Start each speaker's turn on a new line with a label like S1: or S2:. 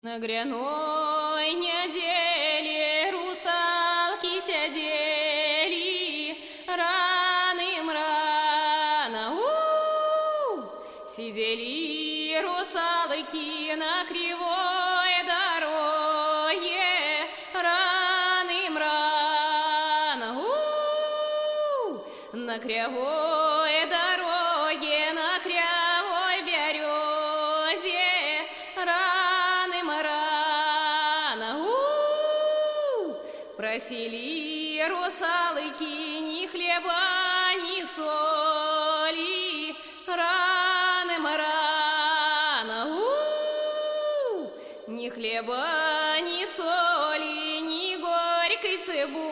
S1: На гряной неделе русалки сидели рано, сидели русалки на кривой дороге рано, на кривой дороге, на кривой березе рано, просили русалки ни хлеба, ни соли рано, ни хлеба, ни соли, ни горькой цибули.